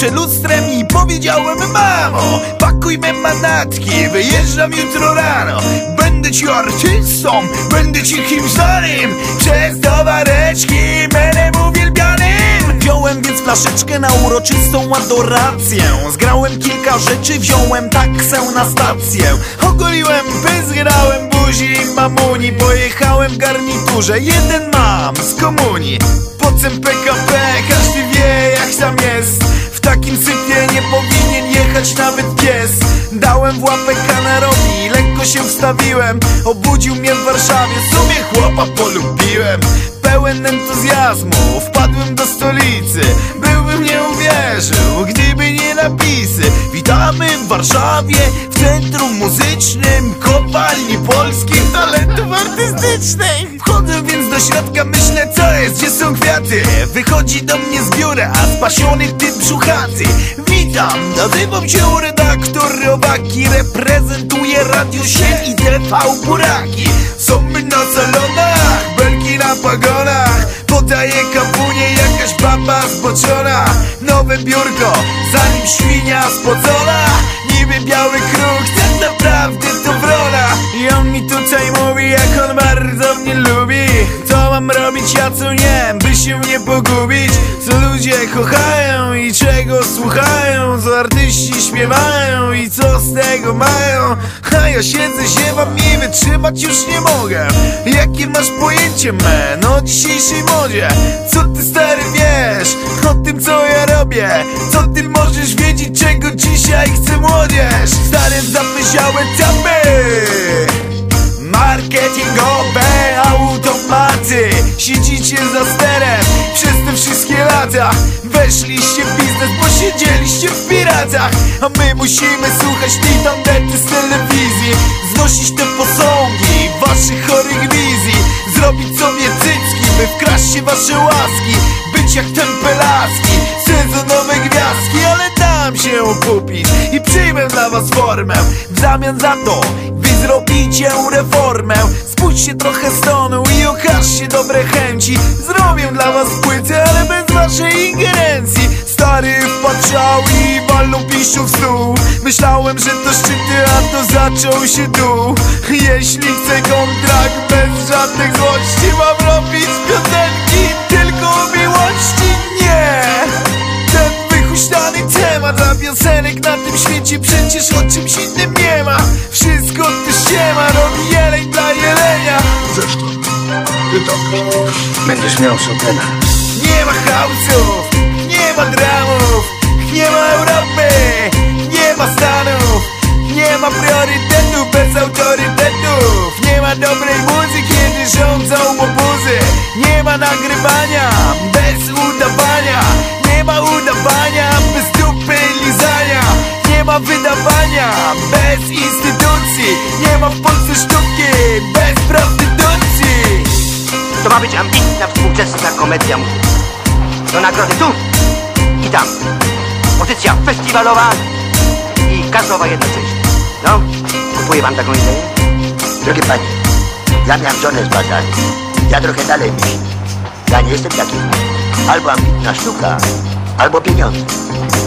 się lustrem i powiedziałem: mamo, pakujmy manatki, wyjeżdżam jutro rano. Będę ci artystą, będę ci kimś znanym, przez towareczki menem uwielbianym. Wziąłem więc flaszeczkę na uroczystą adorację. Zgrałem kilka rzeczy, wziąłem taksę na stację. Ogoliłem pysk, grałem buzi mamuni. Pojechałem w garniturze, jeden mam z komunii. Pocem PKP, każdy wie jak tam jest. W takim sypie nie powinien jechać nawet pies. Dałem w łapę kanerowi, lekko się wstawiłem. Obudził mnie w Warszawie, sobie chłopa polubiłem. Pełen entuzjazmu wpadłem do stolicy. Byłbym nie uwierzył, gdyby nie napisy. Witamy w Warszawie, w centrum muzycznym kopalni polskich talentów artystycznych. Wchodzę więc do środka, myślę co jest, gdzie są kwiaty. Wychodzi do mnie z biura spasiony typ brzuchaty. Witam, nazywam się redaktor Robaki. Reprezentuję Radio Sieć i TV Buraki. Są my na salonach, belki na pagonach. Podaje kapunie jakaś baba zboczona. Nowe biurko, zanim świnia spocona. Niby biały kruk, tak naprawdę to wrona. I on mi tutaj mówi, jak on bardzo mnie lubi. Co mam robić, ja co nie, by się nie pogubić. Co ludzie kochają i czego słuchają. Co artyści śpiewają i co z tego mają. A ja siedzę, ziewam i wytrzymać już nie mogę. Jakie masz pojęcie, man, o dzisiejszej modzie? Co ty stary wiesz o tym co ja robię? Co ty możesz wiedzieć, czego dzisiaj chce młodzież? Stare zapyziałe czapy, marketingowe automaty. Siedzicie za sterem przez te wszystkie lata. Weszliście w biznes, bo siedzieliście w piratach. A my musimy słuchać tej tandety z telewizji. Znosić te posągi waszych chorych wizji. Zrobić sobie cycki, by wkraść się wasze łaski. Być jak tempelaski, sezonowe gwiazdki. Ale dam się okupić i przyjmę dla was formę. W zamian za to wy zrobicie reformę. Spójrzcie trochę stonu i okażcie dobre chęci. Zrobię dla was płytę, ale bez waszej ingerencji. Stary wpatrzał i walnął piszczu w stół. Myślałem, że to szczyty, a to zaczął się dół. Jeśli chcę kontrakt bez żadnych złości, mam robić piosenki tylko o miłości? Nie! Ten wychuśtany temat dla piosenek na tym świecie przecież o czymś innym nie ma. Wszystko to ściema, robi jeleń dla jelenia. Zresztą, ty tak. Będziesz miał Chopina. Nie ma chaosów, nie ma dramów, nie ma Europy, nie ma Stanów. Nie ma priorytetów bez autorytetów. Nie ma dobrej muzyki, kiedy rządzą obozy. Nie ma nagrywania bez udawania. Nie ma udawania bez dupy lizania. Nie ma wydawania bez instytucji. Nie ma w Polsce sztuki bez prostytucji. To ma być ambitna, współczesna komedia muzyczna. Do nagrody tu i tam. Pozycja festiwalowa i kasowa jednocześnie. No, kupuje pan taką ideę? Drogie panie, ja miałem żonę z bazarem. Ja trochę dalej myślę. Ja nie jestem taki. Albo ambitna sztuka, albo pieniądze.